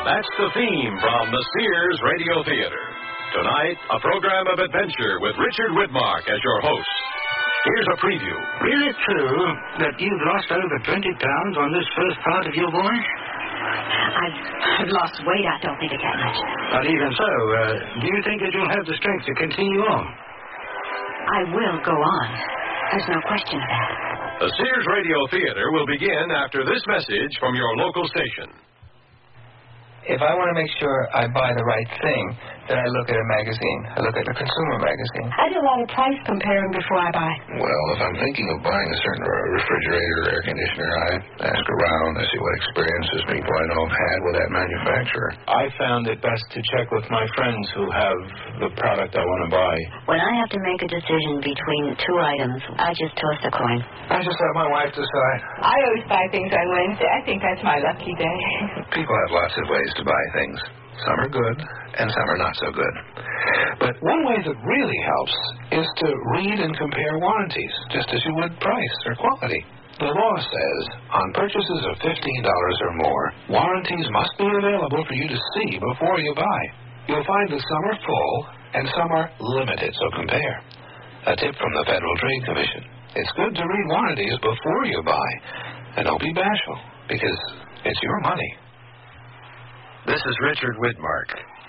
That's the theme from the Sears Radio Theater. Tonight, a program of adventure with Richard Widmark as your host. Here's a preview. Is it true that you've lost over 20 pounds on this first part of your voyage? I've lost weight. I don't think it's that much. But even so, do you think that you'll have the strength to continue on? I will go on. There's no question of that. The Sears Radio Theater will begin after this message from your local station. If I want to make sure I buy the right thing, then I look at a magazine. I look at a consumer magazine. I do a lot of price comparing before I buy. Well, if I'm thinking of buying a certain refrigerator or air conditioner, I ask around. I see what experiences people I know have had with that manufacturer. I found it best to check with my friends who have the product I want to buy. When I have to make a decision between two items, I just toss a coin. I just let my wife decide. I always buy things on Wednesday. I think that's my lucky day. People have lots of ways to buy things. Some are good, and some are not so good. But one way that really helps is to read and compare warranties, just as you would price or quality. The law says on purchases of $15 or more, warranties must be available for you to see before you buy. You'll find that some are full and some are limited, so compare. A tip from the Federal Trade Commission. It's good to read warranties before you buy, and don't be bashful, because it's your money. This is Richard Widmark.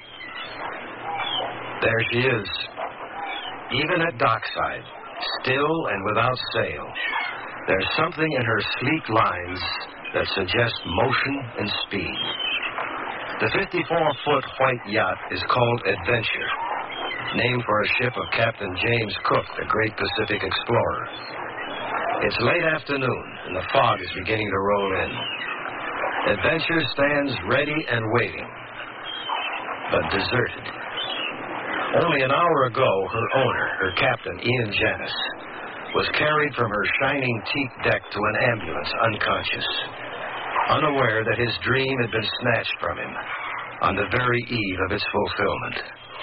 There she is. Even at dockside, still and without sail, there's something in her sleek lines that suggests motion and speed. The 54-foot white yacht is called Adventure, named for a ship of Captain James Cook, the great Pacific explorer. It's late afternoon, and the fog is beginning to roll in. Adventure stands ready and waiting, but deserted. Only an hour ago, her owner, her captain, Ian Janis, was carried from her shining teak deck to an ambulance unconscious, unaware that his dream had been snatched from him on the very eve of its fulfillment.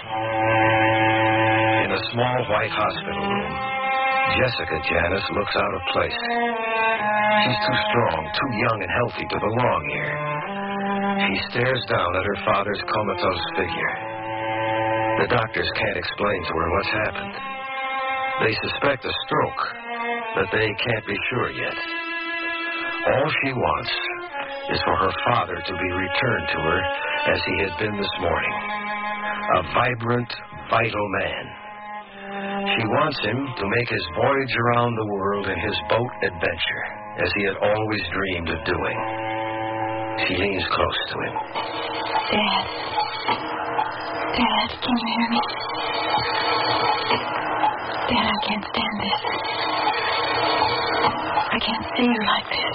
In a small white hospital room, Jessica Janis looks out of place. She's too strong, too young and healthy to belong here. She stares down at her father's comatose figure. The doctors can't explain to her what's happened. They suspect a stroke, but they can't be sure yet. All she wants is for her father to be returned to her as he had been this morning. A vibrant, vital man. She wants him to make his voyage around the world in his boat Adventure, as he had always dreamed of doing. She leans close to him. Dad. Dad, can you hear me? Dad, I can't stand this. I can't see you like this.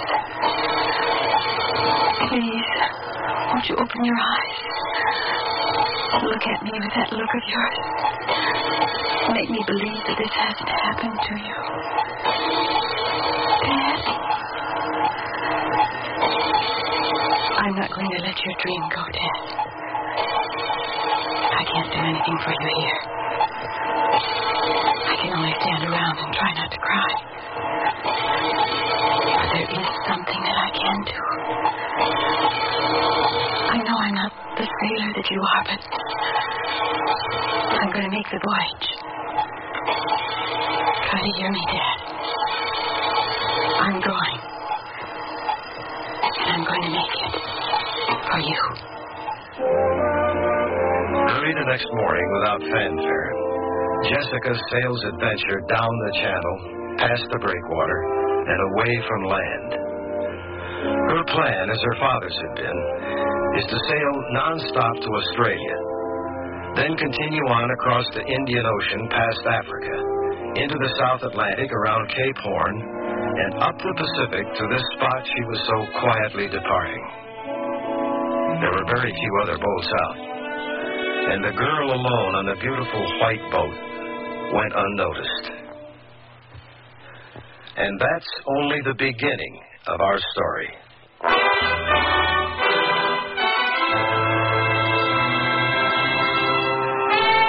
Please, won't you open your eyes? Look at me with that look of yours. Make me believe that this hasn't happened to you. Dad? I'm not going to let your dream go, Dad. I can't do anything for you here. I can only stand around and try not to cry. But there is something that I can do. I know I'm not the sailor that you are, but I'm going to make the voyage. Try to hear me, Dad. I'm going. And I'm going to make it. For you. Early the next morning, without fanfare, Jessica sails Adventure down the channel, past the breakwater, and away from land. Her plan, as her father's had been, is to sail non-stop to Australia, then continue on across the Indian Ocean past Africa, into the South Atlantic around Cape Horn, and up the Pacific to this spot she was so quietly departing. There were very few other boats out, and the girl alone on the beautiful white boat went unnoticed. And that's only the beginning of our story.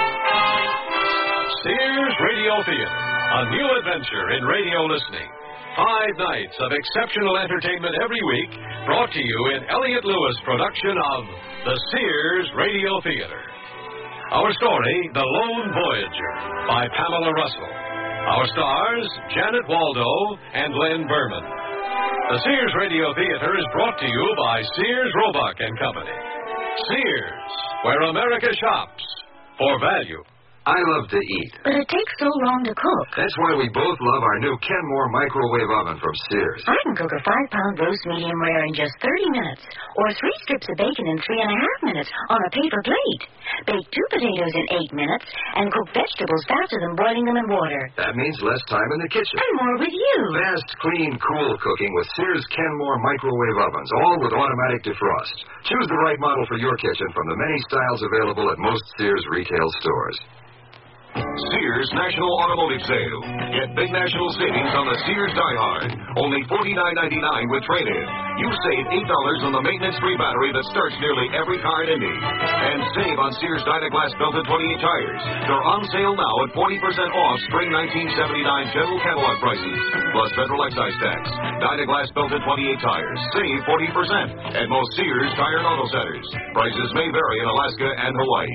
Sears Radio Theater, a new adventure in radio listening. 5 nights of exceptional entertainment every week, brought to you in Elliott Lewis production of the Sears Radio Theater. Our story, The Lone Voyager, by Pamela Russell. Our stars, Janet Waldo and Len Berman. The Sears Radio Theater is brought to you by Sears Roebuck and Company. Sears, where America shops for value. I love to eat. But it takes so long to cook. That's why we both love our new Kenmore microwave oven from Sears. I can cook a 5-pound roast medium rare in just 30 minutes, or 3 strips of bacon in 3.5 minutes on a paper plate. Bake 2 potatoes in 8 minutes, and cook vegetables faster than boiling them in water. That means less time in the kitchen. And more with you. Fast, clean, cool cooking with Sears Kenmore microwave ovens, all with automatic defrost. Choose the right model for your kitchen from the many styles available at most Sears retail stores. Sears National Automotive Sale. Get big national savings on the Sears Die-Hard. Only $49.99 with trade-in. You save $8 on the maintenance-free battery that starts nearly every car in Indy. And save on Sears Dynaglass belted 28 tires. They're on sale now at 40% off spring 1979 general catalog prices, plus federal excise tax. Dynaglass belted 28 tires. Save 40% at most Sears Tire and Auto Centers. Prices may vary in Alaska and Hawaii.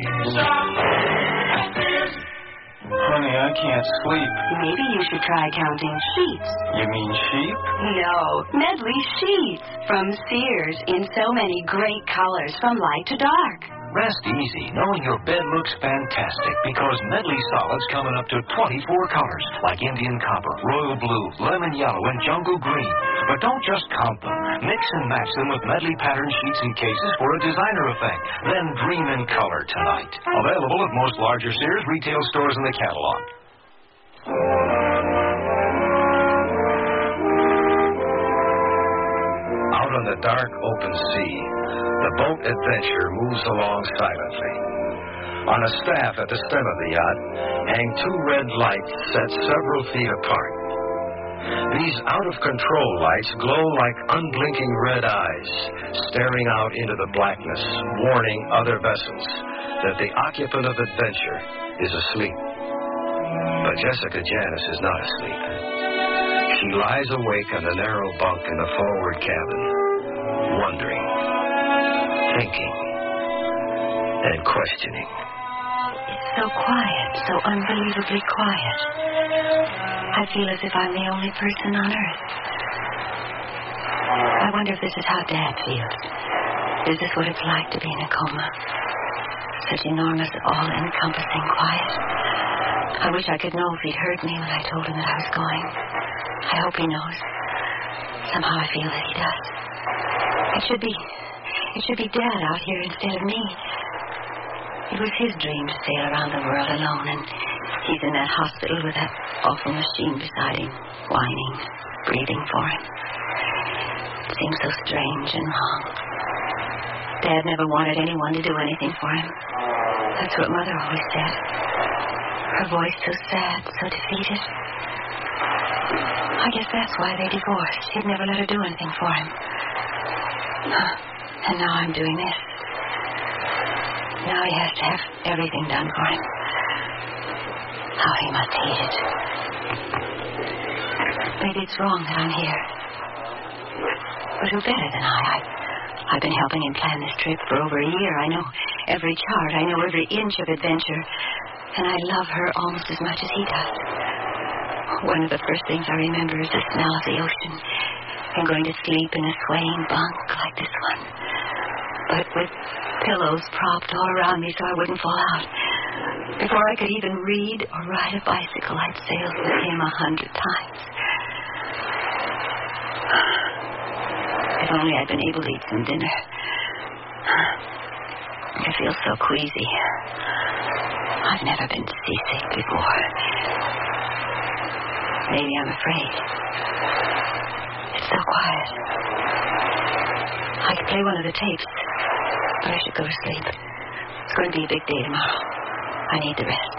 Honey, I can't sleep. Maybe you should try counting sheets. You mean sheep? No, Medley sheets from Sears in so many great colors from light to dark. Rest easy knowing your bed looks fantastic because Medley Solids come in up to 24 colors like Indian Copper, Royal Blue, Lemon Yellow, and Jungle Green. But don't just count them. Mix and match them with Medley pattern sheets and cases for a designer effect. Then dream in color tonight. Available at most larger Sears retail stores in the catalog. Out on the dark open sea, the boat Adventure moves along silently. On a staff at the stem of the yacht hang 2 red lights set several feet apart. These out-of-control lights glow like unblinking red eyes, staring out into the blackness, warning other vessels that the occupant of Adventure is asleep. But Jessica Janis is not asleep. She lies awake on the narrow bunk in the forward cabin, wondering, thinking, and questioning. It's so quiet, so unbelievably quiet. I feel as if I'm the only person on Earth. I wonder if this is how Dad feels. Is this what it's like to be in a coma? Such enormous, all-encompassing quiet. I wish I could know if he'd heard me when I told him that I was going. I hope he knows. Somehow I feel that he does. It should be Dad out here instead of me. It was his dream to sail around the world alone, and he's in that hospital with that awful machine beside him, whining, breathing for him. It seems so strange and wrong. Dad never wanted anyone to do anything for him. That's what Mother always said. Her voice so sad, so defeated. I guess that's why they divorced. He'd never let her do anything for him. And now I'm doing this. Now he has to have everything done for him. How he must hate it. Maybe it's wrong that I'm here. But who better than I? I've been helping him plan this trip for over a year. I know every chart. I know every inch of Adventure. And I love her almost as much as he does. One of the first things I remember is the smell of the ocean and going to sleep in a swaying bunk like this one. But with pillows propped all around me so I wouldn't fall out. Before I could even read or ride a bicycle, I'd sailed with him 100 times. If only I'd been able to eat some dinner. I feel so queasy. I've never been seasick before. Maybe I'm afraid. It's so quiet. I could play one of the tapes, but I should go to sleep. It's going to be a big day tomorrow. I need the rest.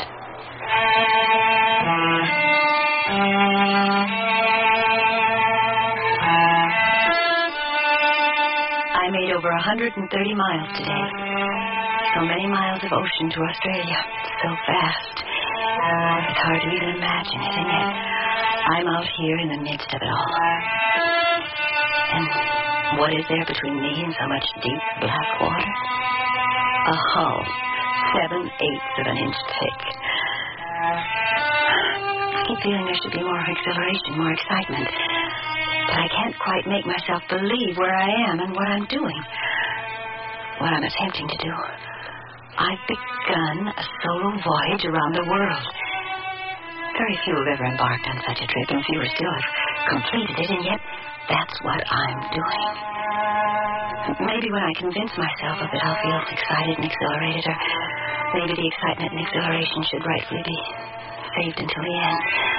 I made over 130 miles today. So many miles of ocean to Australia. So fast. It's hard to even imagine it, and yet I'm out here in the midst of it all. And what is there between me and so much deep black water? A hull 7/8 of an inch thick. I keep feeling there should be more exhilaration, more excitement. But I can't quite make myself believe where I am and what I'm doing. What I'm attempting to do. I've begun a solo voyage around the world. Very few have ever embarked on such a trip, and fewer still have completed it, and yet that's what I'm doing. Maybe when I convince myself of it, I'll feel excited and exhilarated, or maybe the excitement and exhilaration should rightfully be saved until the end.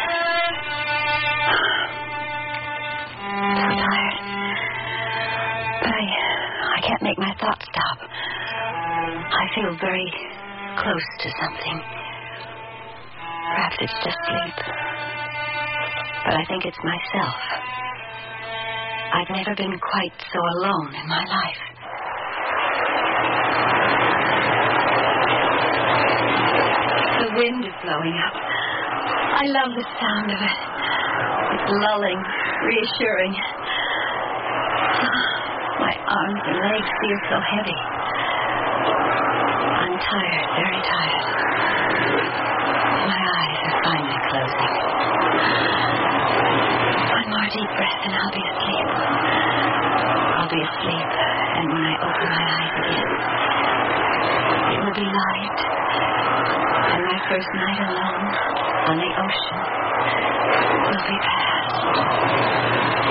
I'm so tired. But I can't make my thoughts stop. I feel very close to something. Perhaps it's just sleep. But I think it's myself. I've never been quite so alone in my life. The wind is blowing up. I love the sound of it. It's lulling, reassuring. My arms and legs feel so heavy. I'm tired, very tired. My eyes are finally closing. One more deep breath and I'll be asleep. I'll be asleep, and when I open my eyes again, it will be light, and my first night alone on the ocean will be past.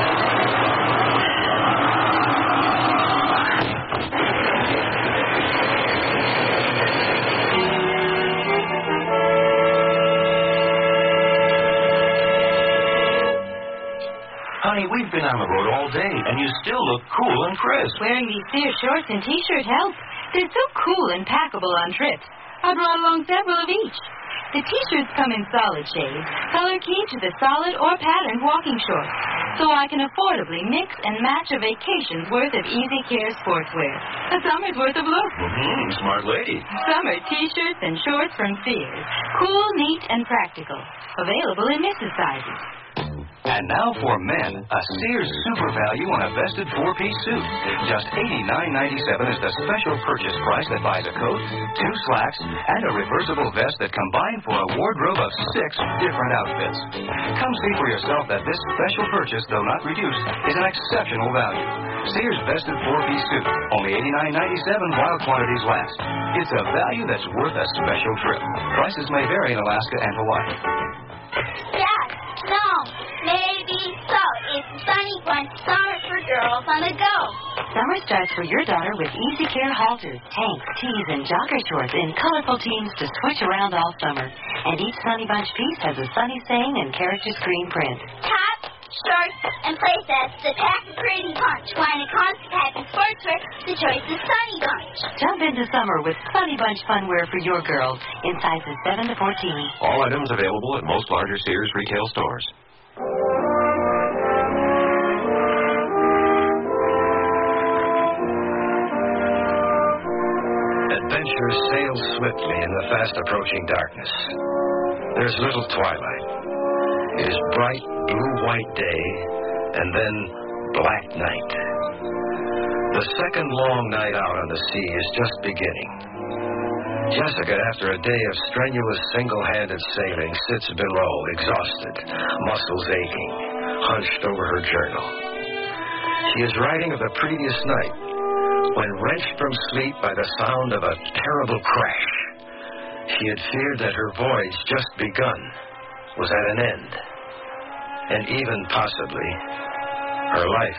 Honey, we've been on the road all day, and you still look cool and crisp. Wearing these Sears shorts and T-shirt helps. They're so cool and packable on trips. I brought along several of each. The T-shirts come in solid shades, color key to the solid or patterned walking shorts, so I can affordably mix and match a vacation's worth of easy care sportswear. A summer's worth of looks. Smart lady. Summer T-shirts and shorts from Sears. Cool, neat, and practical. Available in Mrs. sizes. And now for men, a Sears super value on a vested four-piece suit. Just $89.97 is the special purchase price that buys a coat, 2 slacks, and a reversible vest that combine for a wardrobe of 6 different outfits. Come see for yourself that this special purchase, though not reduced, is an exceptional value. Sears vested four-piece suit, only $89.97 while quantities last. It's a value that's worth a special trip. Prices may vary in Alaska and Hawaii. Dad, no, maybe so. It's Sunny Bunch Summer for Girls on the Go. Summer starts for your daughter with Easy Care halters, tanks, tees, and jogger shorts in colorful teams to switch around all summer. And each Sunny Bunch piece has a sunny saying and character screen print. Tops, shorts, and playsets that pack a pretty punch. Wine and concert pack and sportswear, the choice is Sunny Bunch. Jump into summer with Sunny Bunch funwear for your girls in sizes 7 to 14. All items available at most larger Sears retail stores. Adventure sails swiftly in the fast-approaching darkness. There's little twilight. It is bright blue-white day, and then black night. The second long night out on the sea is just beginning. Jessica, after a day of strenuous single-handed sailing, sits below, exhausted, muscles aching, hunched over her journal. She is writing of the previous night, when wrenched from sleep by the sound of a terrible crash. She had feared that her voyage, just begun, was at an end, and even possibly her life.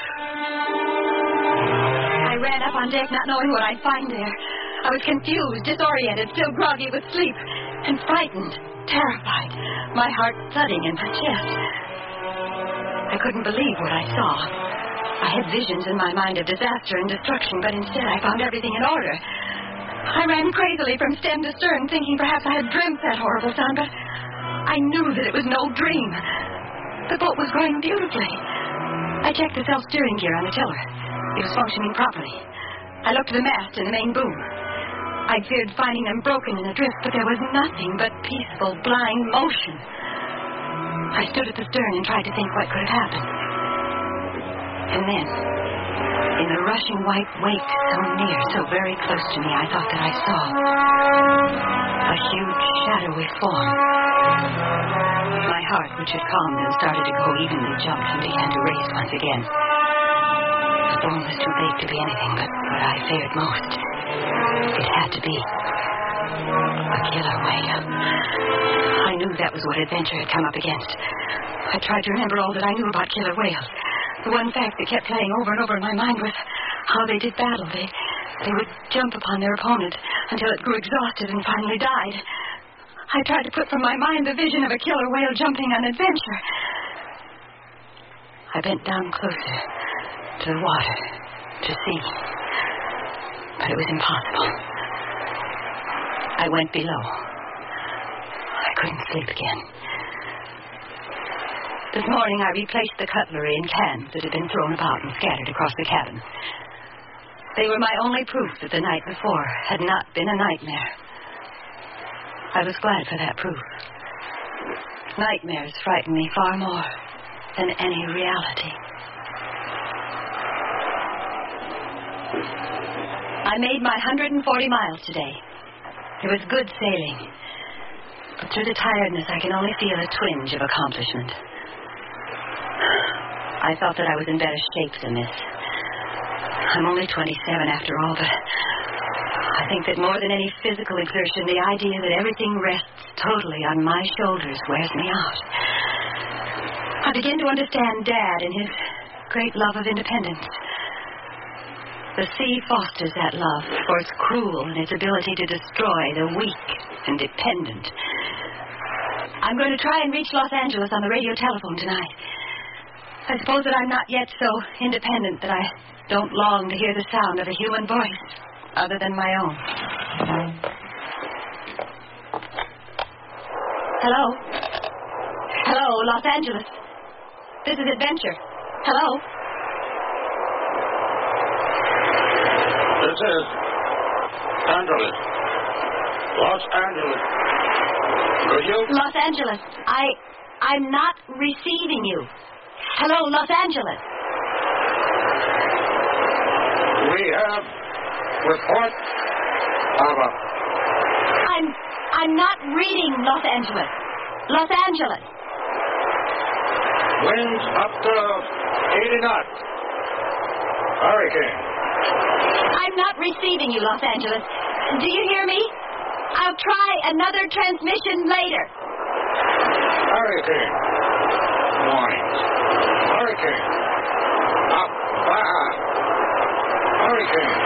I ran up on deck not knowing what I'd find there. I was confused, disoriented, still groggy with sleep, and frightened, terrified, my heart thudding in my chest. I couldn't believe what I saw. I had visions in my mind of disaster and destruction, but instead I found everything in order. I ran crazily from stem to stern, thinking perhaps I had dreamt that horrible sound, but I knew that it was no dream. The boat was going beautifully. I checked the self-steering gear on the tiller. It was functioning properly. I looked at the mast and the main boom. I feared finding them broken and adrift, but there was nothing but peaceful, blind motion. I stood at the stern and tried to think what could have happened. And then, in the rushing white wake so near, so very close to me, I thought that I saw a huge, shadowy form. My heart, which had calmed and started to go evenly, jumped and began to race once again. The form was too big to be anything but what I feared most. It had to be a killer whale. I knew that was what Adventure had come up against. I tried to remember all that I knew about killer whales. The one fact that kept playing over and over in my mind was how they did battle. They would jump upon their opponent until it grew exhausted and finally died. I tried to put from my mind the vision of a killer whale jumping on Adventure. I bent down closer to the water to see, but it was impossible. I went below. I couldn't sleep again. This morning I replaced the cutlery and cans that had been thrown about and scattered across the cabin. They were my only proof that the night before had not been a nightmare. I was glad for that proof. Nightmares frighten me far more than any reality. I made my 140 miles today. It was good sailing. But through the tiredness, I can only feel a twinge of accomplishment. I thought that I was in better shape than this. I'm only 27 after all, but I think that more than any physical exertion, the idea that everything rests totally on my shoulders wears me out. I begin to understand Dad and his great love of independence. The sea fosters that love, for it's cruel in its ability to destroy the weak and dependent. I'm going to try and reach Los Angeles on the radio telephone tonight. I suppose that I'm not yet so independent that I don't long to hear the sound of a human voice other than my own. Hello? Hello, Los Angeles. This is Adventure. Hello? This is Angeles. Los Angeles. Could you? Los Angeles. I'm not receiving you. Hello, Los Angeles. We have report of a... I'm not reading Los Angeles. Los Angeles. Winds up to 80 knots. Hurricane. I'm not receiving you, Los Angeles. Do you hear me? I'll try another transmission later. Hurricane. Warnings. Hurricane. Up, Baja. Hurricane.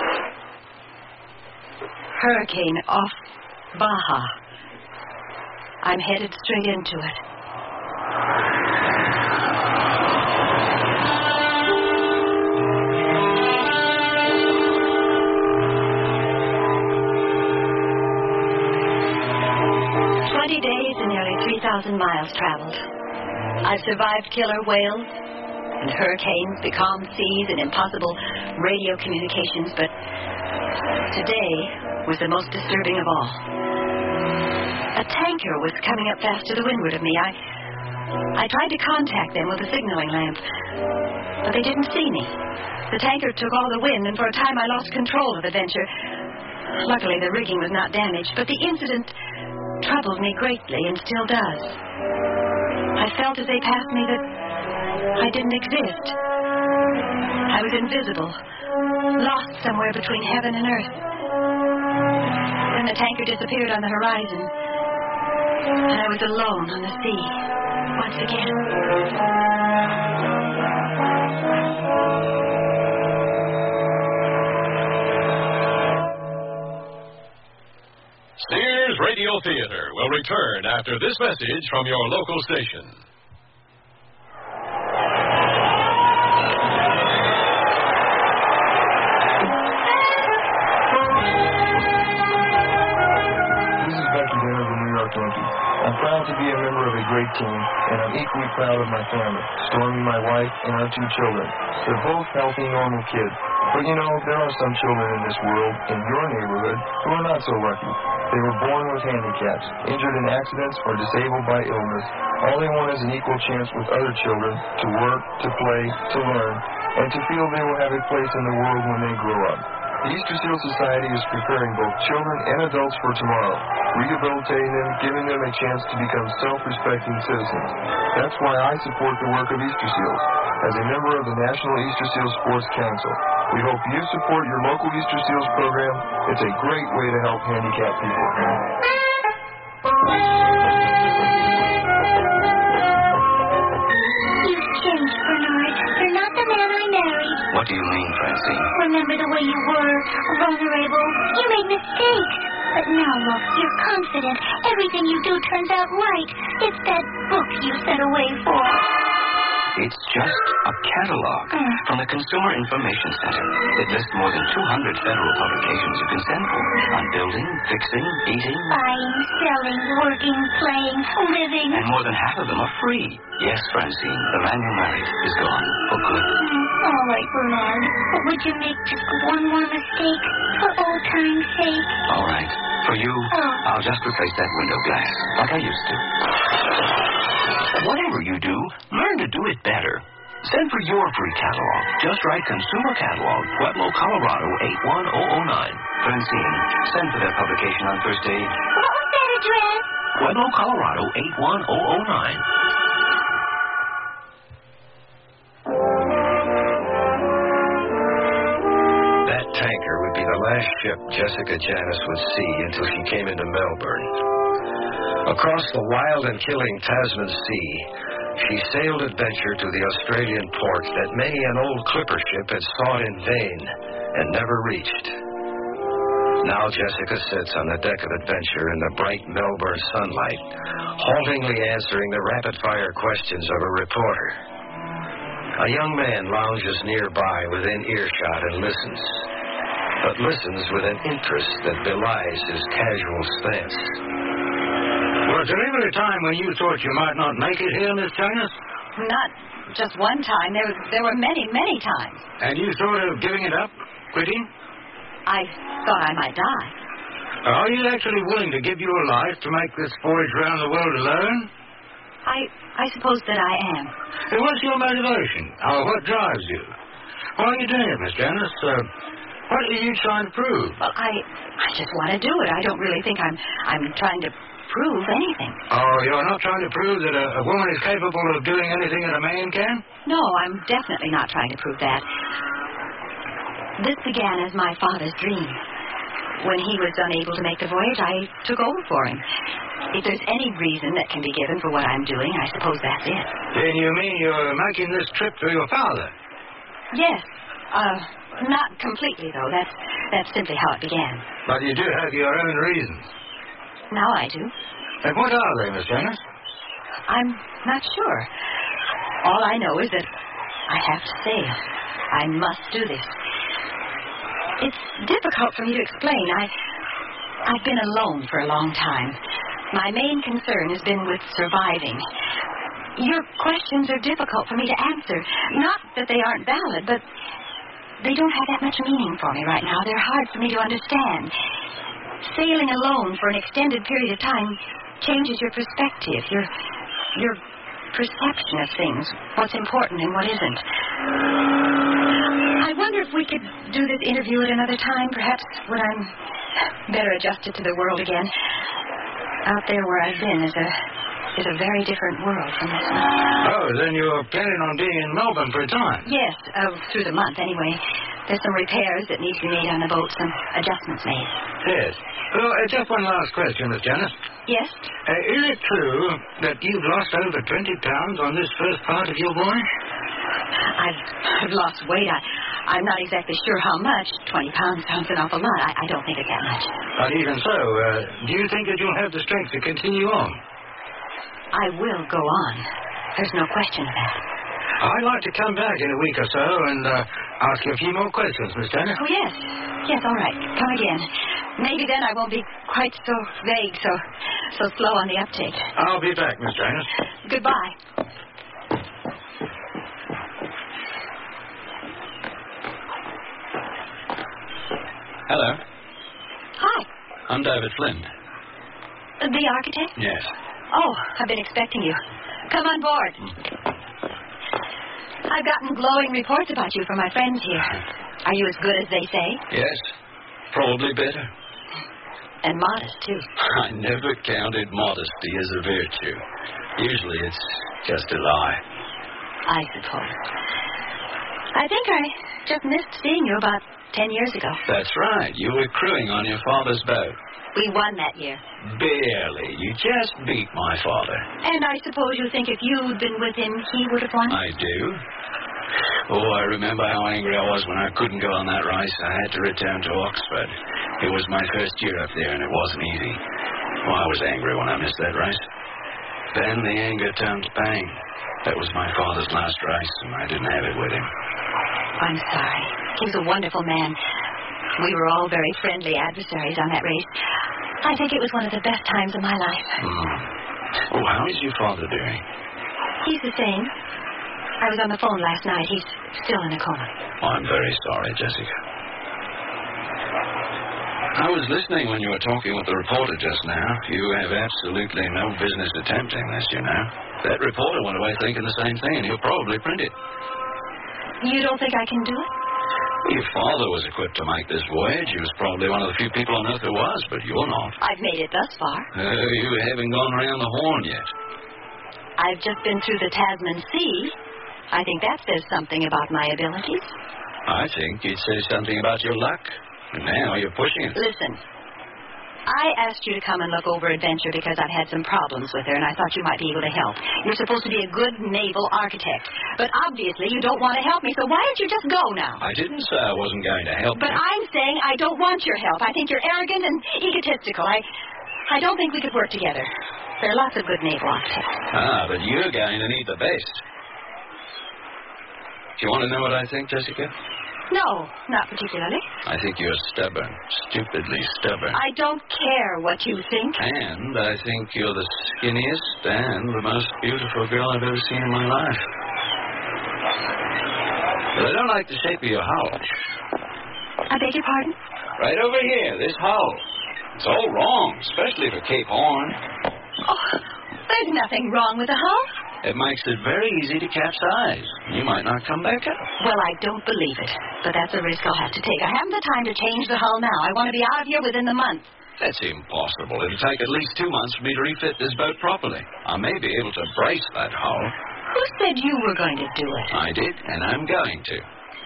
Hurricane off Baja. I'm headed straight into it. Days and nearly 3,000 miles traveled. I've survived killer whales and hurricanes, becalmed seas, and impossible radio communications, but today was the most disturbing of all. A tanker was coming up fast to the windward of me. I tried to contact them with a signaling lamp, but they didn't see me. The tanker took all the wind, and for a time I lost control of Adventure. Luckily, the rigging was not damaged, but the incident troubled me greatly and still does. I felt as they passed me that I didn't exist. I was invisible, lost somewhere between heaven and earth. Then the tanker disappeared on the horizon, and I was alone on the sea once again. Sears Radio Theater will return after this message from your local station. This is Becky Denner of the New York Yankees. I'm proud to be a member of a great team, and I'm equally proud of my family, Stormy, my wife, and our 2 children. They're both healthy, normal kids. But you know, there are some children in this world, in your neighborhood, who are not so lucky. They were born with handicaps, injured in accidents, or disabled by illness. All they want is an equal chance with other children to work, to play, to learn, and to feel they will have a place in the world when they grow up. The Easter Seal Society is preparing both children and adults for tomorrow, rehabilitating them, giving them a chance to become self-respecting citizens. That's why I support the work of Easter Seals. As a member of the National Easter Seal Sports Council, we hope you support your local Easter Seals program. It's a great way to help handicapped people. You've changed, Bernard. You're not the man I married. What do you mean, Francine? Remember the way you were, vulnerable. You made mistakes. But now look, you're confident. Everything you do turns out right. It's that book you sent away for. It's just a catalog from the Consumer Information Center. It lists more than 200 federal publications you can send for on building, fixing, eating. Buying, selling, working, playing, living. And more than half of them are free. Yes, Francine, the man you married is gone for good. All right, Bernard. But would you make just one more mistake for old time's sake? All right. For you, I'll just replace that window glass like I used to. Whatever you do, learn to do it better. Send for your free catalog. Just write Consumer Catalog, Pueblo, Colorado, 81009. Francine, send for their publication on first aid. What was that address? Pueblo, Colorado, 81009. That tanker would be the last ship Jessica Janis would see until she came into Melbourne. Across the wild and killing Tasman Sea, she sailed adventure to the Australian port that many an old clipper ship had sought in vain and never reached. Now Jessica sits on the deck of Adventure in the bright Melbourne sunlight, haltingly answering the rapid-fire questions of a reporter. A young man lounges nearby within earshot and listens, but listens with an interest that belies his casual stance. Was there ever a time when you thought you might not make it here, Miss Janis? Not just one time. There were many, many times. And you thought of giving it up? Quitting? I thought I might die. Are you actually willing to give your life to make this voyage around the world alone? I suppose that I am. And what's your motivation? Or what drives you? Why are you doing it, Miss Janis? What are you trying to prove? Well, I just want to do it. I don't really think I'm trying to prove anything. Oh, you're not trying to prove that a woman is capable of doing anything that a man can? No, I'm definitely not trying to prove that. This began as my father's dream. When he was unable to make the voyage, I took over for him. If there's any reason that can be given for what I'm doing, I suppose that's it. Then you mean you're making this trip for your father? Yes. Not completely, though. That's simply how it began. But you do have your own reasons. Now I do. And what are they, Miss Janis? I'm not sure. All I know is that I have to sail. I must do this. It's difficult for me to explain. I've been alone for a long time. My main concern has been with surviving. Your questions are difficult for me to answer. Not that they aren't valid, but they don't have that much meaning for me right now. They're hard for me to understand. Sailing alone for an extended period of time changes your perspective, your perception of things, what's important and what isn't. I wonder if we could do this interview at another time, perhaps when I'm better adjusted to the world again. Out there where I've been is a very different world from this one. Oh, then you're planning on being in Melbourne for a time? Yes, through the month anyway. There's some repairs that need to be made on the boat, some adjustments made. Yes. Well, just one last question, Miss Janis. Yes? Is it true that you've lost over 20 pounds on this first part of your voyage? I've lost weight. I'm not exactly sure how much. 20 pounds sounds an awful lot. I don't think it's that much. But even so, do you think that you'll have the strength to continue on? I will go on. There's no question of that. I'd like to come back in a week or so and ask you a few more questions, Miss Janis. Oh, yes. Yes, all right. Come again. Maybe then I won't be quite so vague, so slow on the uptake. I'll be back, Miss Janis. Goodbye. Hello. Hi. I'm David Flynn. The architect? Yes. Oh, I've been expecting you. Come on board. I've gotten glowing reports about you from my friends here. Are you as good as they say? Yes. Probably better. And modest, too. I never counted modesty as a virtue. Usually it's just a lie. I suppose. I think I just missed seeing you about 10 years ago. That's right. You were crewing on your father's boat. We won that year. Barely. You just beat my father. And I suppose you think if you'd been with him, he would have won? I do. Oh, I remember how angry I was when I couldn't go on that race. I had to return to Oxford. It was my first year up there, and it wasn't easy. Oh, I was angry when I missed that race. Then the anger turned to pain. That was my father's last race, and I didn't have it with him. I'm sorry. He was a wonderful man. We were all very friendly adversaries on that race. I think it was one of the best times of my life. Oh, how is your father doing? He's the same. I was on the phone last night. He's still in a coma. Oh, I'm very sorry, Jessica. I was listening when you were talking with the reporter just now. You have absolutely no business attempting this, you know. That reporter went away thinking the same thing, and he'll probably print it. You don't think I can do it? Your father was equipped to make this voyage. He was probably one of the few people on Earth who was, but you're not. I've made it thus far. You haven't gone around the Horn yet. I've just been through the Tasman Sea. I think that says something about my abilities. I think it says something about your luck. And now you're pushing it. Listen, I asked you to come and look over Adventure because I've had some problems with her, and I thought you might be able to help. You're supposed to be a good naval architect. But obviously you don't want to help me, so why don't you just go now? I didn't say I wasn't going to help But you. I'm saying I don't want your help. I think you're arrogant and egotistical. I don't think we could work together. There are lots of good naval architects. But you're going to need the best. Do you want to know what I think, Jessica? No, not particularly. I think you're stubborn. Stupidly stubborn. I don't care what you think. And I think you're the skinniest and the most beautiful girl I've ever seen in my life. But I don't like the shape of your hull. I beg your pardon? Right over here, this hull. It's all wrong, especially for Cape Horn. Oh, there's nothing wrong with the hull. It makes it very easy to capsize. You might not come back up. Well, I don't believe it. But that's a risk I'll have to take. I haven't the time to change the hull now. I want to be out of here within the month. That's impossible. It'll take at least 2 months for me to refit this boat properly. I may be able to brace that hull. Who said you were going to do it? I did, and I'm going to.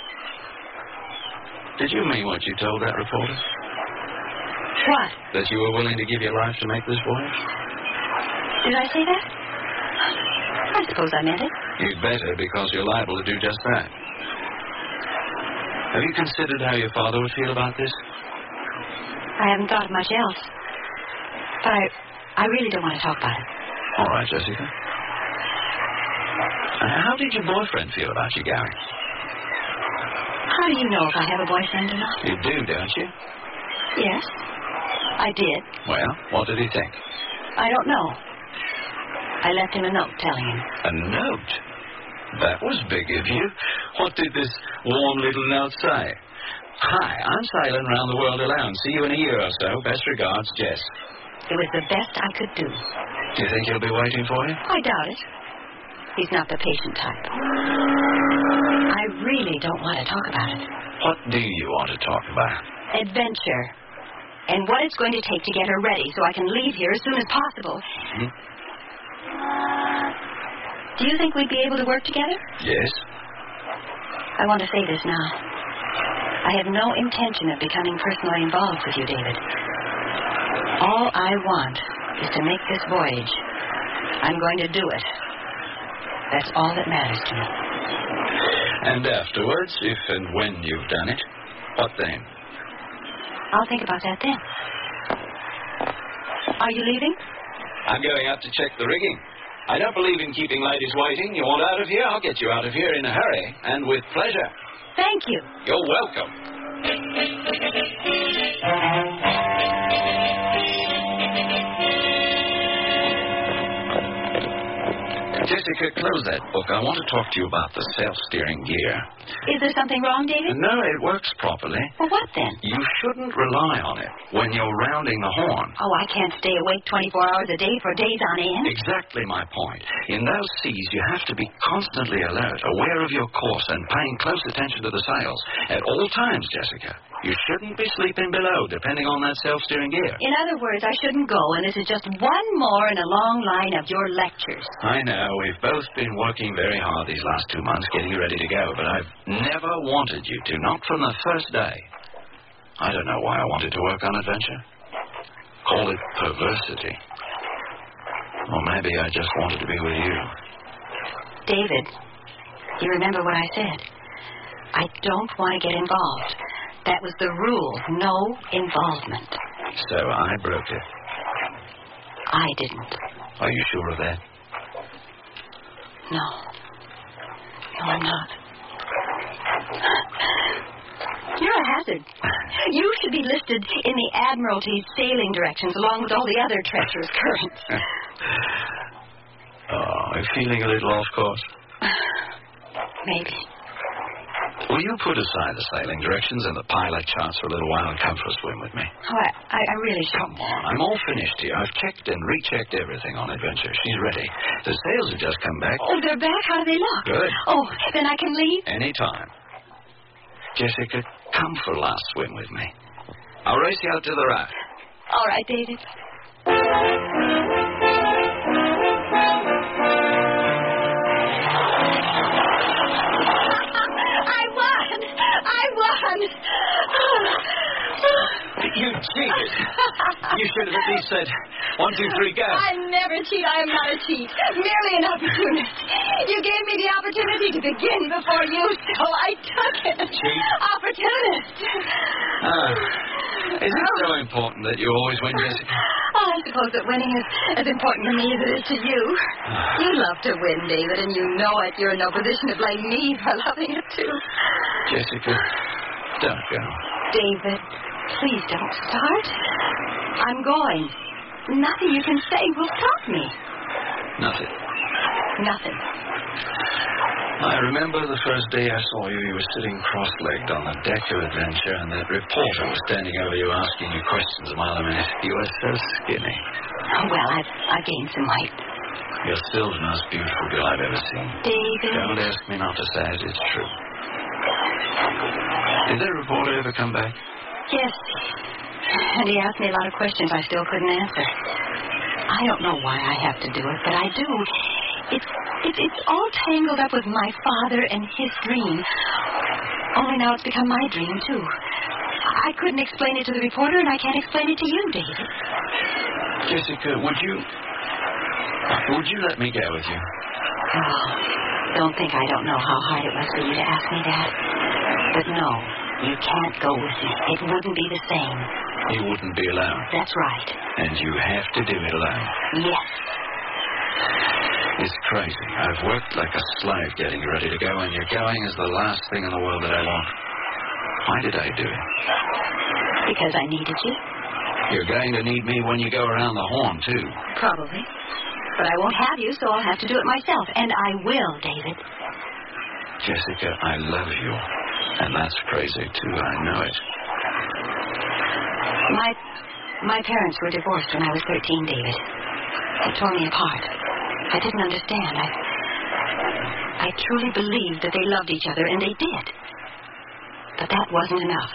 Did you mean what you told that reporter? What? That you were willing to give your life to make this voyage? Did I say that? I suppose I meant it. You'd better, because you're liable to do just that. Have you considered how your father would feel about this? I haven't thought of much else. But I really don't want to talk about it. All right, Jessica. How did your boyfriend feel about you, Gary? How do you know if I have a boyfriend or not? You do, don't you? Yes, I did. Well, what did he think? I don't know. I left him a note telling him. A note? That was big of you. What did this warm little note say? Hi, I'm sailing around the world alone. See you in a year or so. Best regards, Jess. It was the best I could do. Do you think he'll be waiting for you? I doubt it. He's not the patient type. I really don't want to talk about it. What do you want to talk about? Adventure. And what it's going to take to get her ready so I can leave here as soon as possible. Mm-hmm. Do you think we'd be able to work together? Yes. I want to say this now. I have no intention of becoming personally involved with you, David. All I want is to make this voyage. I'm going to do it. That's all that matters to me. And afterwards, if and when you've done it, what then? I'll think about that then. Are you leaving? I'm going up to check the rigging. I don't believe in keeping ladies waiting. You want out of here? I'll get you out of here in a hurry and with pleasure. Thank you. You're welcome. Jessica, Jessica, close that book. I want to talk to you about the self-steering gear. Is there something wrong, David? No, it works properly. Well, what then? You shouldn't rely on it when you're rounding the horn. Oh, I can't stay awake 24 hours a day for days on end. Exactly my point. In those seas, you have to be constantly alert, aware of your course, and paying close attention to the sails. At all times, Jessica. You shouldn't be sleeping below, depending on that self-steering gear. In other words, I shouldn't go, and this is just one more in a long line of your lectures. I know. We've both been working very hard these last 2 months getting you ready to go, but I've never wanted you to, not from the first day. I don't know why I wanted to work on adventure. Call it perversity. Or maybe I just wanted to be with you. David, you remember what I said. I don't want to get involved. That was the rule. No involvement. So I broke it. I didn't. Are you sure of that? No. No, I'm not. You're a hazard. You should be listed in the Admiralty's sailing directions along with all the other treacherous currents. Oh, I'm feeling a little off course. Maybe. Will you put aside the sailing directions and the pilot charts for a little while and come for a swim with me? Oh, I really should. Come on, I'm all finished here. I've checked and rechecked everything on Adventure. She's ready. The sails have just come back. Oh, they're back? How do they look? Good. Oh, then I can leave? Anytime. Jessica, come for a last swim with me. I'll race you out to the raft. All right, David. You cheated. You should have at least said 1, 2, 3, go. I never cheat. I am not a cheat. Merely an opportunist. You gave me the opportunity to begin before you, so I took it. Cheat? Opportunist. Is it so important that you always win, Jessica? Oh, I suppose that winning is as important to me as it is to you. You love to win, David, and you know it. You're in no position to blame me for loving it, too. Jessica, don't go. David, please don't start. I'm going. Nothing you can say will stop me. Nothing. Nothing. I remember the first day I saw you. You were sitting cross-legged on the deck of Adventure, and that reporter was standing over you asking you questions a mile a minute. You were so skinny. Oh, well, I've gained some weight. You're still the most beautiful girl I've ever seen. David. Don't ask me not to say it. It's true. Did that reporter ever come back? Yes. And he asked me a lot of questions I still couldn't answer. I don't know why I have to do it, but I do. It's all tangled up with my father and his dream. Only now it's become my dream, too. I couldn't explain it to the reporter, and I can't explain it to you, David. Jessica, would you let me go with you? Oh, don't think I don't know how hard it was for you to ask me that. But no, you can't go with me. It wouldn't be the same. You wouldn't be alone. That's right. And you have to do it alone. Yes. It's crazy. I've worked like a slave getting you ready to go, and you're going is the last thing in the world that I want. Why did I do it? Because I needed you. You're going to need me when you go around the horn, too. Probably. But I won't have you, so I'll have to do it myself. And I will, David. Jessica, I love you. And that's crazy, too. I know it. My parents were divorced when I was 13, David. They tore me apart. I didn't understand. I truly believed that they loved each other, and they did. But that wasn't enough.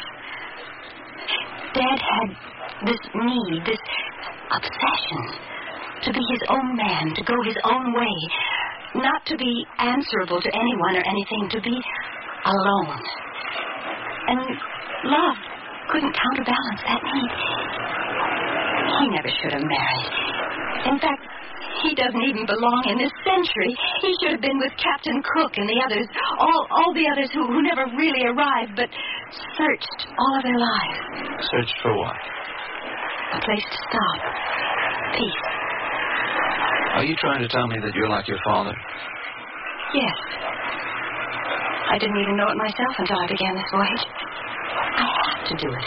Dad had this need, this obsession to be his own man, to go his own way, not to be answerable to anyone or anything, to be alone. And love couldn't counterbalance that need. He never should have married. In fact, he doesn't even belong in this century. He should have been with Captain Cook and the others, all the others who never really arrived, but searched all of their lives. Searched for what? A place to stop. Peace. Are you trying to tell me that you're like your father? Yes. I didn't even know it myself until I began this voyage. I have to do it.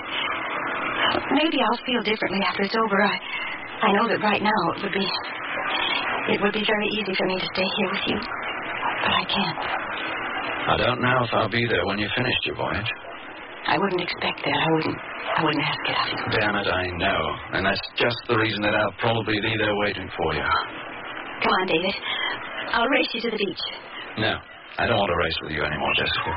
Maybe I'll feel differently after it's over. I know that right now it It would be very easy for me to stay here with you, but I can't. I don't know if I'll be there when you've finished your voyage. I wouldn't expect that. I wouldn't ask it of you. Damn it, I know. And that's just the reason that I'll probably be there waiting for you. Come on, David. I'll race you to the beach. No, I don't want to race with you anymore, Jessica.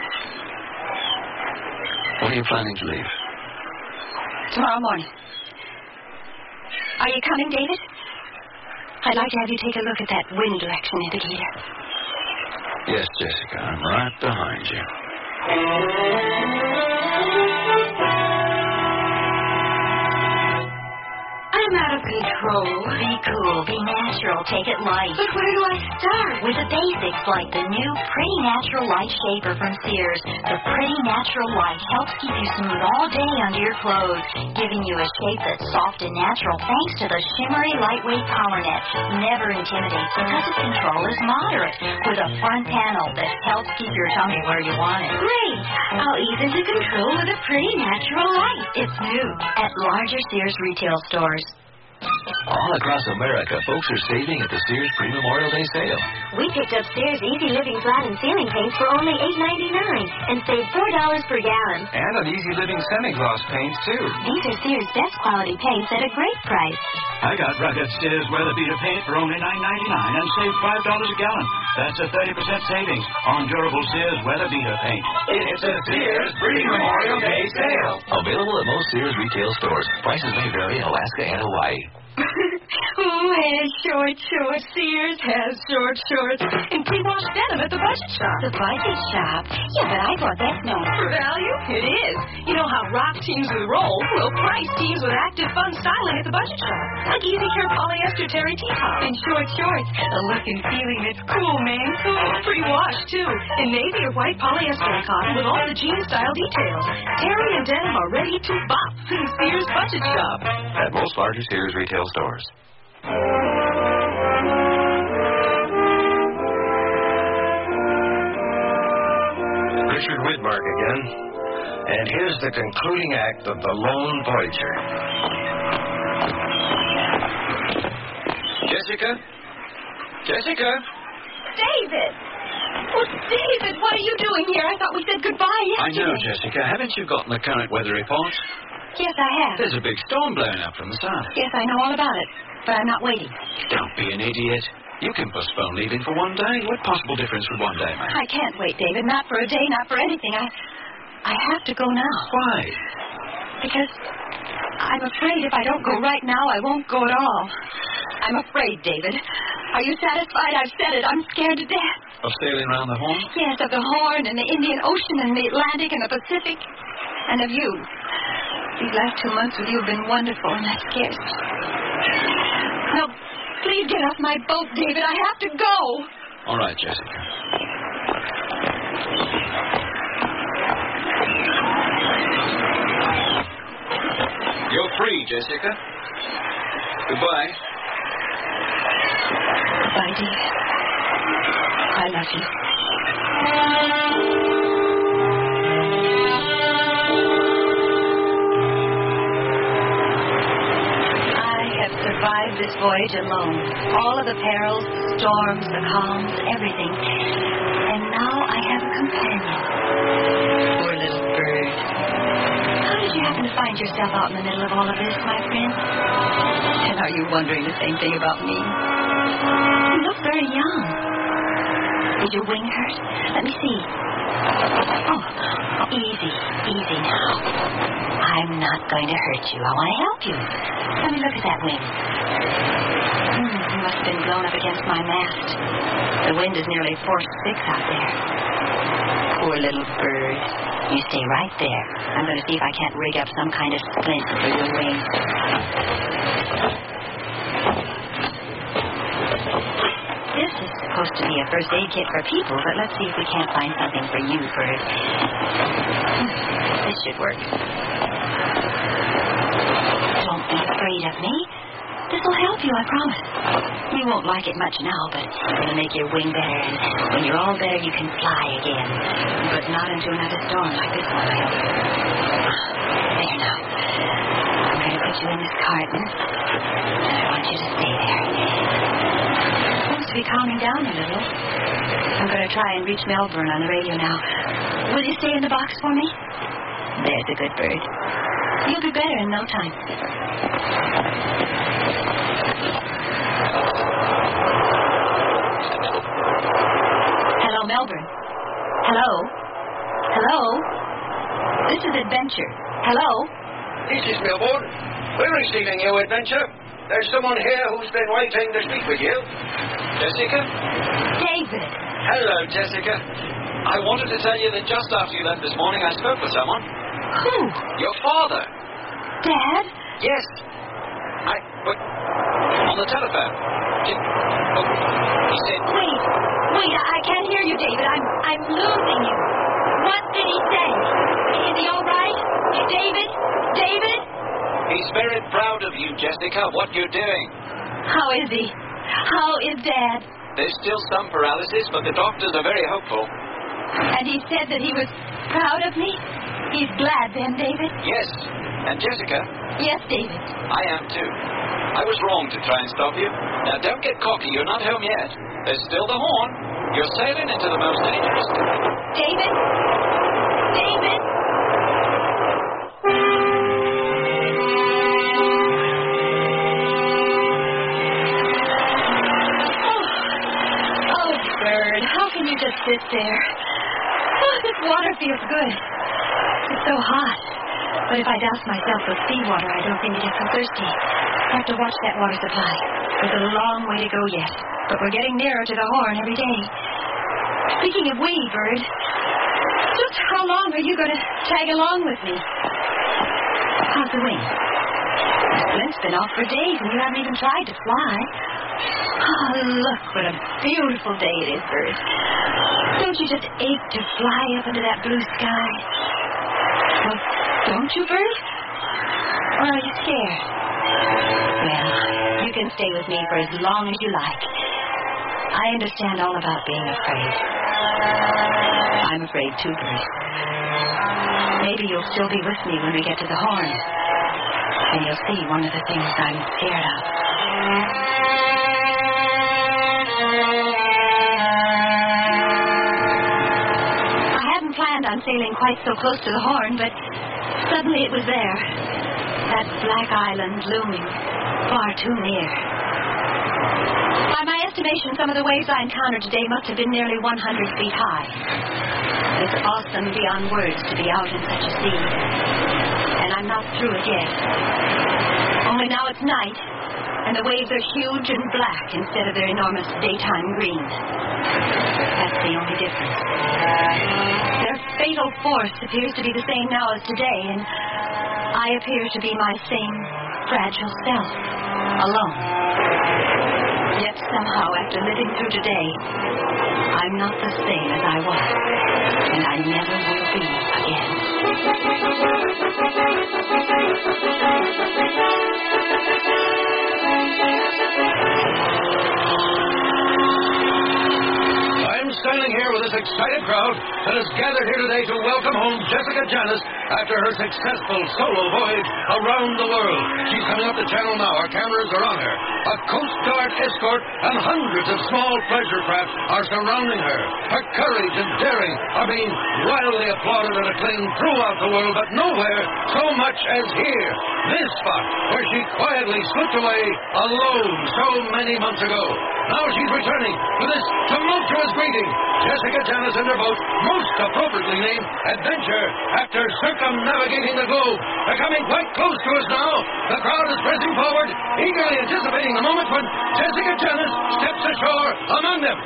When are you planning to leave? Tomorrow morning. Are you coming, David? I'd like to have you take a look at that wind direction indicator. Yes, Jessica, I'm right behind you. I'm out of control. Be cool. Be natural. Take it light. But where do I start? With the basics like the new Pretty Natural Light Shaper from Sears. The Pretty Natural Light helps keep you smooth all day under your clothes, giving you a shape that's soft and natural thanks to the shimmery, lightweight power net. Never intimidates because its control is moderate, with a front panel that helps keep your tummy where you want it. Great. I'll ease into control with a Pretty Natural Light. It's new at larger Sears retail stores. All across America, folks are saving at the Sears Pre-Memorial Day sale. We picked up Sears Easy Living Flat and Ceiling Paints for only $8.99 and saved $4 per gallon. And on Easy Living Semi-Gloss paints, too. These are Sears' best quality paints at a great price. I got rugged Sears Weather Beater paint for only $9.99 and saved $5 a gallon. That's a 30% savings on durable Sears Weather Beater paint. It's a Sears Pre-Memorial Day sale. Available at most Sears retail stores. Prices may vary in Alaska and Hawaii. Who has short shorts? Sears has short shorts. And pre-wash denim at the budget shop. The budget shop? Yeah, but I thought that's known for value. It is. You know how rock teams with roll will price teams with active, fun styling at the budget shop. Like Easy Care polyester terry T-top and short shorts. A look and feeling that's cool, man. Cool. Pre-wash, too. In navy or white polyester and cotton with all the jean-style details. Terry and denim are ready to bop in Sears budget shop. At most larger Sears retail stores. Richard Widmark again. And here's the concluding act of The Lone Voyager. Jessica? Jessica? David! Oh, David, what are you doing here? I thought we said goodbye yesterday. I know, Jessica. Haven't you gotten the current weather report? Yes, I have. There's a big storm blowing up from the south. Yes, I know all about it, but I'm not waiting. Don't be an idiot. You can postpone leaving for one day. What possible difference would one day make? I can't wait, David. Not for a day, not for anything. I have to go now. Why? Because I'm afraid if I don't go right now, I won't go at all. I'm afraid, David. Are you satisfied? I've said it. I'm scared to death. Of sailing around the Horn? Yes, of the Horn and the Indian Ocean and the Atlantic and the Pacific. And of you. These last 2 months with you have been wonderful, and that scares me. Now, please get off my boat, David. I have to go. All right, Jessica. You're free, Jessica. Goodbye. Goodbye, David. I love you. Survived this voyage alone. All of the perils, the storms, the calms, everything. And now I have a companion. Poor little bird. How did you happen to find yourself out in the middle of all of this, my friend? And are you wondering the same thing about me? You look very young. Did your wing hurt? Let me see. Oh, easy now. I'm not going to hurt you. I want to help you. Let me look at that wing. You must have been blown up against my mast. The wind is nearly force 6 out there. Poor little bird. You stay right there. I'm going to see if I can't rig up some kind of splint for your wing. This is supposed to be a first aid kit for people, but let's see if we can't find something for you first. This should work. Don't be afraid of me. This will help you, I promise. You won't like it much now, but it'll make your wing better, and when you're all better, you can fly again. But not into another storm like this one, I hope. There now. I'm going to put you in this carton. I want you to stay there. be calming down a little. I'm going to try and reach Melbourne on the radio now. Will you stay in the box for me? There's a good bird. You'll be better in no time. Hello, Melbourne. Hello? Hello? This is Adventure. Hello? This is Melbourne. We're receiving your Adventure. There's someone here who's been waiting to speak with you. Jessica? David. Hello, Jessica. I wanted to tell you that just after you left this morning, I spoke with someone. Who? Your father. Dad? Yes. But on the telephone. He said... Wait, I can't hear you, David. I'm losing you. What did he say? Is he all right? David? David? He's very proud of you, Jessica, what you're doing. How is he? How is Dad? There's still some paralysis, but the doctors are very hopeful. And he said that he was proud of me? He's glad then, David? Yes. And Jessica? Yes, David. I am too. I was wrong to try and stop you. Now, don't get cocky. You're not home yet. There's still the horn. You're sailing into the most dangerous... David? David? Oh, Bird, how can you just sit there? Oh, this water feels good. It's so hot. But if I douse myself with seawater, I don't seem to get so thirsty. I have to watch that water supply. There's a long way to go yet, but we're getting nearer to the horn every day. Speaking of we, Bird, just how long are you going to tag along with me? How's the wind? The splint's been off for days, and you haven't even tried to fly. Oh, look what a beautiful day it is, Bird. Don't you just ache to fly up into that blue sky? Well, don't you, Bird? Or are you scared? Well, you can stay with me for as long as you like. I understand all about being afraid. I'm afraid too, Bird. Maybe you'll still be with me when we get to the horn. And you'll see one of the things I'm scared of. I hadn't planned on sailing quite so close to the horn, but suddenly it was there. That black island looming far too near. By my estimation, some of the waves I encountered today must have been nearly 100 feet high. It's awesome beyond words to be out in such a sea. And I'm not through it yet. Only now it's night, and the waves are huge and black instead of their enormous daytime green. That's the only difference. Their fatal force appears to be the same now as today, and I appear to be my same fragile self, alone. Yet somehow, after living through today, I'm not the same as I was, and I never will be again. I'm standing here with this excited crowd that has gathered here today to welcome home Jessica Janis after her successful solo voyage around the world. She's coming up the channel now. Our cameras are on her. A Coast Guard escort and hundreds of small pleasure craft are surrounding her. Her courage and daring are being wildly applauded and acclaimed throughout the world, but nowhere so much as here. This spot where she quietly slipped away alone so many months ago. Now she's returning with this tumultuous greeting. Jessica Janis and her boat, most appropriately named Adventure, after circumnavigating the globe. They're coming quite close to us now. The crowd is pressing forward, eagerly anticipating the moment when Jessica Janis steps ashore among them.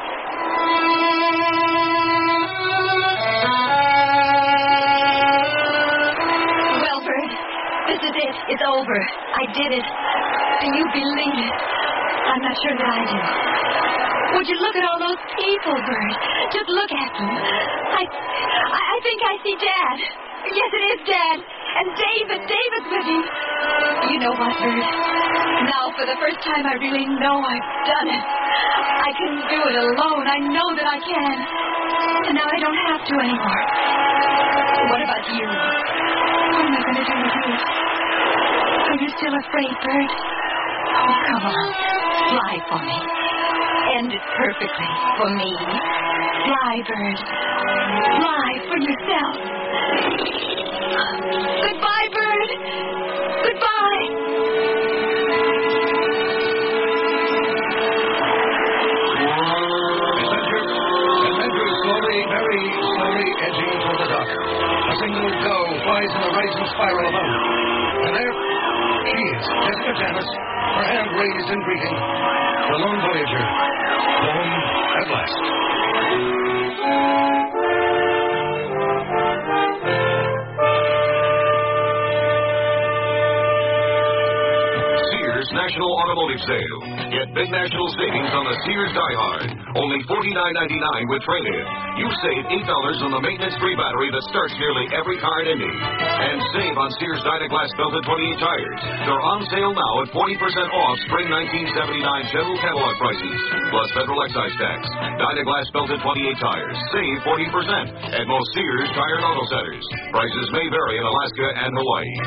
Well, Bird, this is it. It's over. I did it. Do you believe it? I'm not sure that I do. Would you look at all those people, Bird? Just look at them. I think I see Dad. Yes, it is Dad. And David. David's with him. You know what, Bird? Now, for the first time, I really know I've done it. I can do it alone. I know that I can. And now I don't have to anymore. What about you? What am I going to do with you? Are you still afraid, Bird? Oh, come on. Fly for me. End it perfectly for me. Fly, bird. Fly for yourself. Goodbye, bird. Goodbye. Adventure slowly, very slowly edging toward the dock. A single gull flies in a rising spiral above. And there she is, Jessica Janice, her hand raised in greeting. The lone voyager, home at last. Sears National Automotive Sale. Get big national savings on the Sears Die-Hard. Only $49.99 with trade-in. You save $8 on the maintenance-free battery that starts nearly every car in Indy. And save on Sears Dynaglass belted 28 tires. They're on sale now at 40% off spring 1979 general catalog prices, plus federal excise tax. Dynaglass belted 28 tires. Save 40% at most Sears Tire and Auto Centers. Prices may vary in Alaska and Hawaii.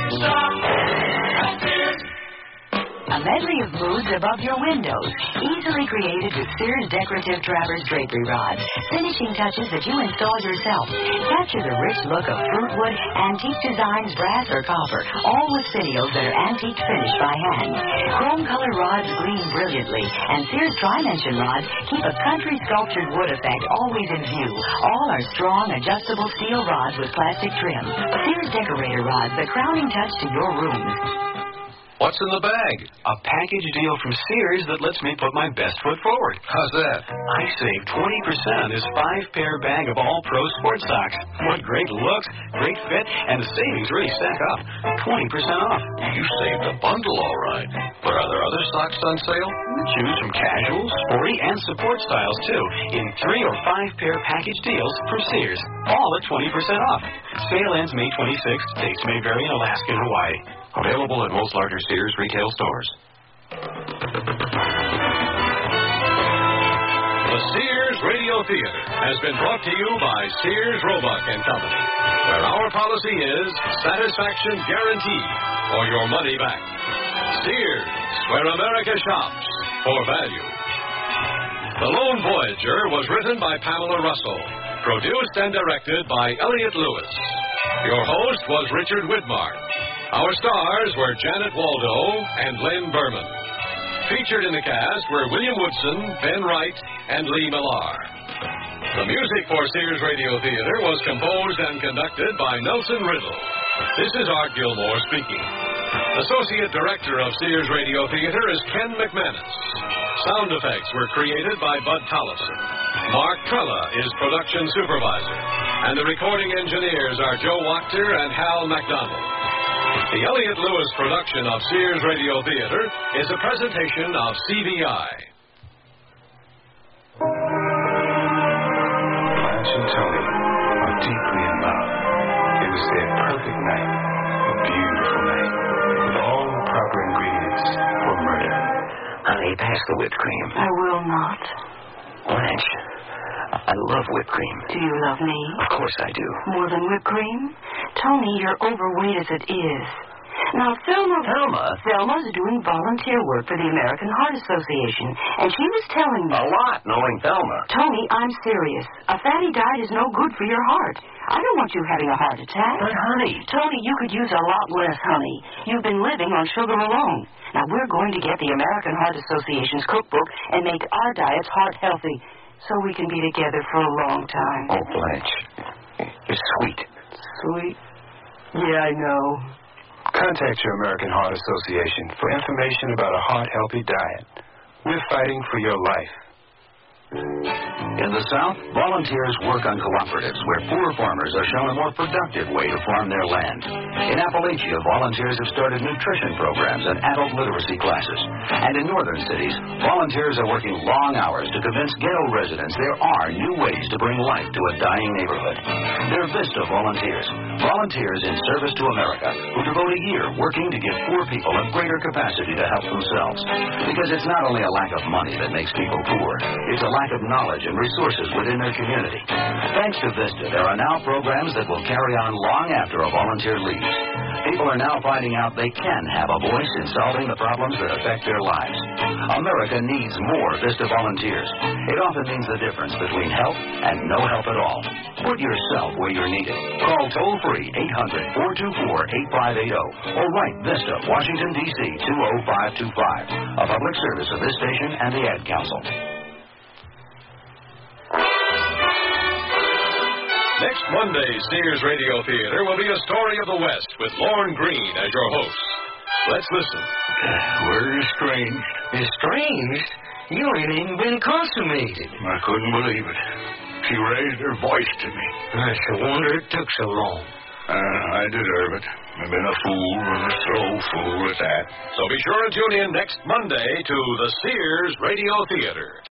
A medley of moods above your windows, easily created with Sears decorative Travers drapery rods, finishing touches that you install yourself. Capture the rich look of fruitwood, antique designs, brass, or copper, all with finials that are antique finished by hand. Chrome-colored rods gleam brilliantly, and Sears Tri-Mention rods keep a country sculptured wood effect always in view. All are strong, adjustable steel rods with plastic trim. Sears decorator rods, the crowning touch to your rooms. What's in the bag? A package deal from Sears that lets me put my best foot forward. How's that? I saved 20% on this 5-pair bag of all pro sports socks. What great looks, great fit, and the savings really stack up. 20% off. You saved a bundle, all right. But are there other socks on sale? Choose from casual, sporty, and support styles, too, in 3 or 5-pair package deals from Sears. All at 20% off. Sale ends May 26th. Dates may vary in Alaska and Hawaii. Available at most larger Sears retail stores. The Sears Radio Theater has been brought to you by Sears Roebuck and Company, where our policy is satisfaction guaranteed or your money back. Sears, where America shops for value. The Lone Voyager was written by Pamela Russell, produced and directed by Elliott Lewis. Your host was Richard Widmark. Our stars were Janet Waldo and Lynn Berman. Featured in the cast were William Woodson, Ben Wright, and Lee Millar. The music for Sears Radio Theater was composed and conducted by Nelson Riddle. This is Art Gilmore speaking. Associate Director of Sears Radio Theater is Ken McManus. Sound effects were created by Bud Tollefson. Mark Trella is production supervisor. And the recording engineers are Joe Wachter and Hal McDonald. The Elliott Lewis production of Sears Radio Theater is a presentation of CBI. Blanche and Tony are deeply in love. It was their perfect night, a beautiful night, with all the proper ingredients for murder. Honey, pass the whipped cream. I will not. Blanche, I love whipped cream. Do you love me? Of course I do. More than whipped cream? Tony, you're overweight as it is. Now, Thelma's doing volunteer work for the American Heart Association, and she was telling me... A lot, knowing Thelma. Tony, I'm serious. A fatty diet is no good for your heart. I don't want you having a heart attack. But, honey... Tony, you could use a lot less honey. You've been living on sugar alone. Now, we're going to get the American Heart Association's cookbook and make our diets heart-healthy so we can be together for a long time. Oh, Blanche, you're sweet. Sweet? Yeah, I know. Contact your American Heart Association for information about a heart-healthy diet. We're fighting for your life. In the South, volunteers work on cooperatives where poor farmers are shown a more productive way to farm their land. In Appalachia, volunteers have started nutrition programs and adult literacy classes. And in northern cities, volunteers are working long hours to convince ghetto residents there are new ways to bring life to a dying neighborhood. They're VISTA volunteers, volunteers in service to America who devote a year working to give poor people a greater capacity to help themselves. Because it's not only a lack of money that makes people poor, it's a lack of knowledge and resources within their community. Thanks to Vista, there are now programs that will carry on long after a volunteer leaves. People are now finding out they can have a voice in solving the problems that affect their lives. America needs more Vista volunteers. It often means the difference between help and no help at all. Put yourself where you're needed. Call toll-free 800-424-8580 or write Vista, Washington, D.C. 20525. A public service of this station and the Ad Council. Next Monday's Sears Radio Theater will be A Story of the West with Lorne Green as your host. Let's listen. We're estranged. Estranged? You ain't even been consummated. I couldn't believe it. She raised her voice to me. I should wonder it took so long. I deserve it. I've been a fool and a slow fool at that. So be sure to tune in next Monday to the Sears Radio Theater.